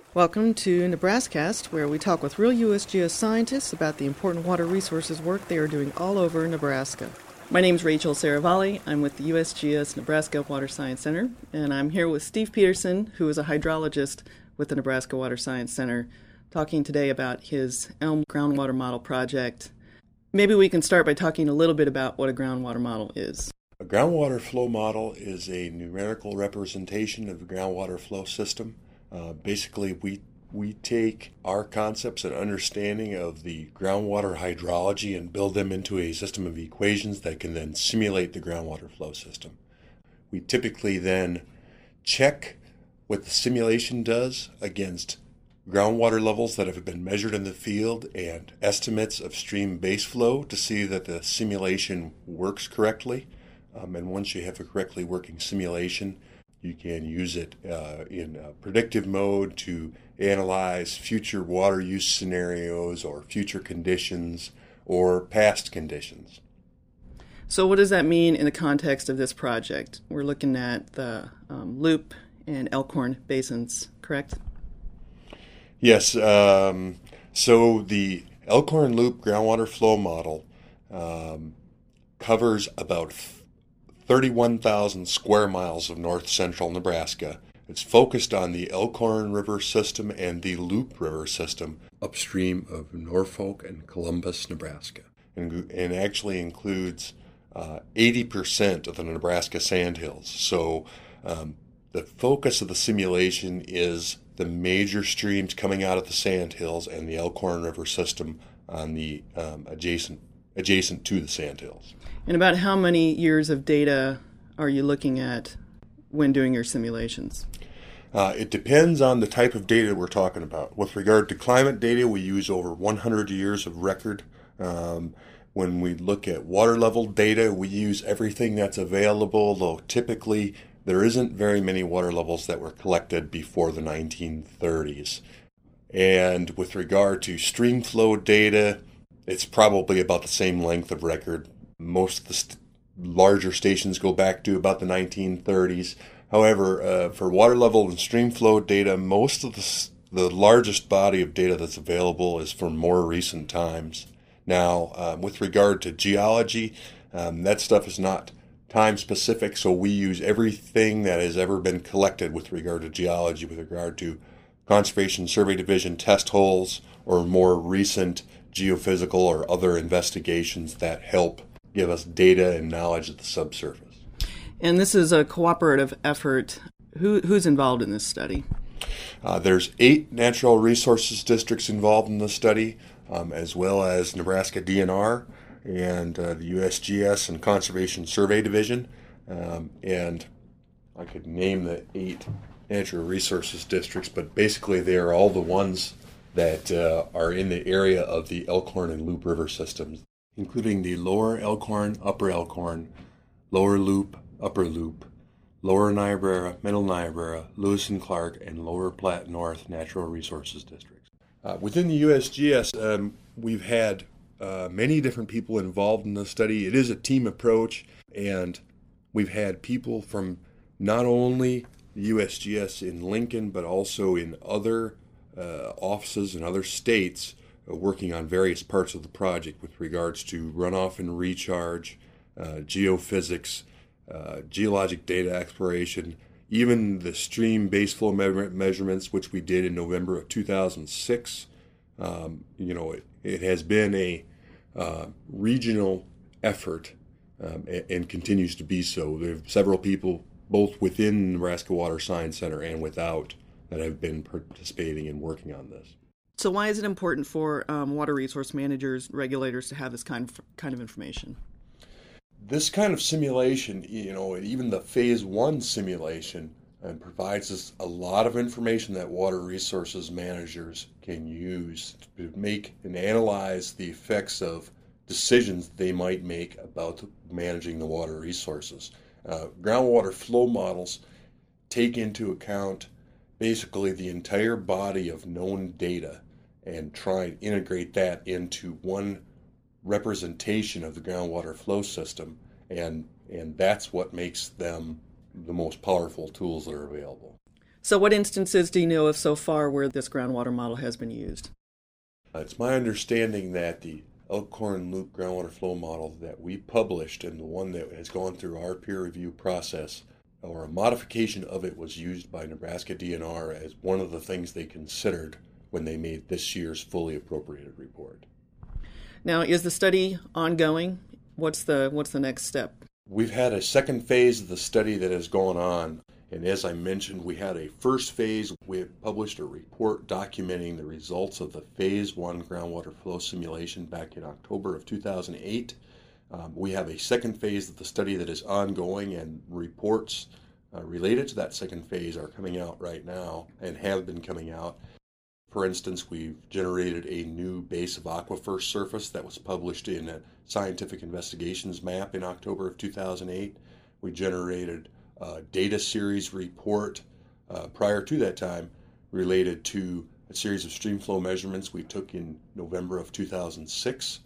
Welcome to Nebrascast, where we talk with real USGS scientists about the important water resources work they are doing all over Nebraska. My name is Rachel Saravalli. I'm with the USGS Nebraska Water Science Center, and I'm here with Steve Peterson, who is a hydrologist with the Nebraska Water Science Center, talking today about his ELM groundwater model project. Maybe we can start by talking a little bit about what a groundwater model is. A groundwater flow model is a numerical representation of the groundwater flow system. Basically, we take our concepts and understanding of the groundwater hydrology and build them into a system of equations that can then simulate the groundwater flow system. We typically then check what the simulation does against groundwater levels that have been measured in the field and estimates of stream base flow to see that the simulation works correctly. And once you have a correctly working simulation, you can use it in predictive mode to analyze future water use scenarios or future conditions or past conditions. So what does that mean in the context of this project? We're looking at the Loup and Elkhorn basins, correct? Yes. So the Elkhorn Loup groundwater flow model covers about 31,000 square miles of north-central Nebraska. It's focused on the Elkhorn River system and the Loup River system upstream of Norfolk and Columbus, Nebraska, and actually includes 80% of the Nebraska Sandhills. So the focus of the simulation is the major streams coming out of the Sandhills and the Elkhorn River system on the adjacent to the Sandhills. And about how many years of data are you looking at when doing your simulations? It depends on the type of data we're talking about. With regard to climate data, we use over 100 years of record. When we look at water level data, we use everything that's available, though typically there isn't very many water levels that were collected before the 1930s. And with regard to stream flow data, it's probably about the same length of record. Most of the larger stations go back to about the 1930s. However, for water level and stream flow data, most of the largest body of data that's available is from more recent times. Now, with regard to geology, that stuff is not time specific, so we use everything that has ever been collected with regard to geology, with regard to Conservation Survey Division test holes or more recent geophysical or other investigations that help give us data and knowledge of the subsurface. And this is a cooperative effort. Who's involved in this study? There's 8 natural resources districts involved in the study, as well as Nebraska DNR and the USGS and Conservation Survey Division. And I could name the 8 natural resources districts, but basically they are all the ones that are in the area of the Elkhorn and Loup River systems, including the Lower Elkhorn, Upper Elkhorn, Lower Loup, Upper Loup, Lower Niobrara, Middle Niobrara, Lewis and Clark, and Lower Platte North Natural Resources Districts. Within the USGS, we've had many different people involved in the study. It is a team approach, and we've had people from not only the USGS in Lincoln, but also in other offices in other states working on various parts of the project with regards to runoff and recharge, geophysics, geologic data exploration, even the stream base flow measurements, which we did in November of 2006. It has been a regional effort and continues to be so. There are several people, both within the Nebraska Water Science Center and without, that have been participating and working on this. So why is it important for water resource managers, regulators to have this kind of information? This kind of simulation, even the phase 1 simulation, provides us a lot of information that water resources managers can use to make and analyze the effects of decisions they might make about managing the water resources. Groundwater flow models take into account basically the entire body of known data and try and integrate that into one representation of the groundwater flow system, and that's what makes them the most powerful tools that are available. So what instances do you know of so far where this groundwater model has been used? It's my understanding that the Elkhorn Loop groundwater flow model that we published and the one that has gone through our peer review process, or a modification of it, was used by Nebraska DNR as one of the things they considered when they made this year's fully appropriated report. Now, is the study ongoing? What's the next step? We've had a second phase of the study that has gone on, and as I mentioned, we had a first phase. We had published a report documenting the results of the Phase 1 groundwater flow simulation back in October of 2008. We have a second phase of the study that is ongoing, and reports related to that second phase are coming out right now and have been coming out. For instance, we've generated a new base of aquifer surface that was published in a Scientific Investigations map in October of 2008. We generated a data series report prior to that time related to a series of stream flow measurements we took in November of 2006.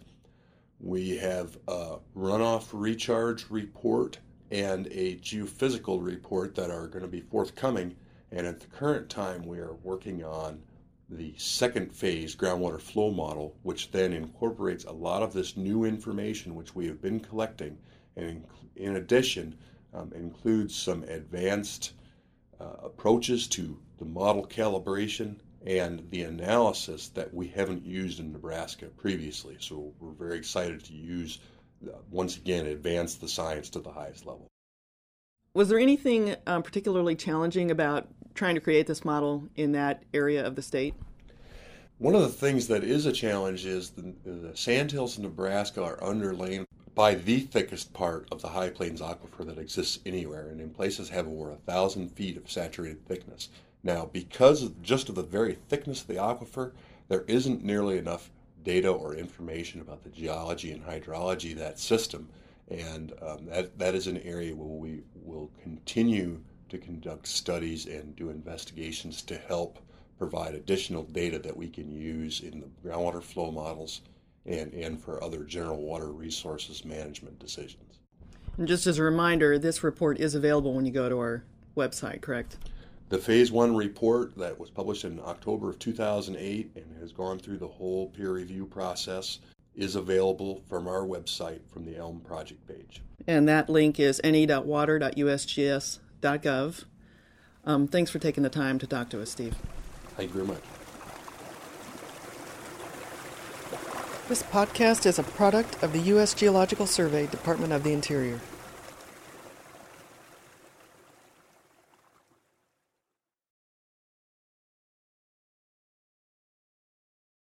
We have a runoff recharge report and a geophysical report that are going to be forthcoming. And at the current time, we are working on the second phase groundwater flow model, which then incorporates a lot of this new information which we have been collecting, and in addition includes some advanced approaches to the model calibration and the analysis that we haven't used in Nebraska previously. So we're very excited to use, once again, advance the science to the highest level. Was there anything particularly challenging about trying to create this model in that area of the state? One of the things that is a challenge is the sandhills in Nebraska are underlain by the thickest part of the High Plains aquifer that exists anywhere, and in places have over 1,000 feet of saturated thickness. Now, because of the very thickness of the aquifer, there isn't nearly enough data or information about the geology and hydrology of that system, and that is an area where we will continue to conduct studies and do investigations to help provide additional data that we can use in the groundwater flow models and for other general water resources management decisions. And just as a reminder, this report is available when you go to our website, correct? The Phase 1 report that was published in October of 2008 and has gone through the whole peer review process is available from our website from the ELM project page. And that link is ne.water.usgs.gov. Thanks for taking the time to talk to us, Steve. Thank you very much. This podcast is a product of the U.S. Geological Survey, Department of the Interior.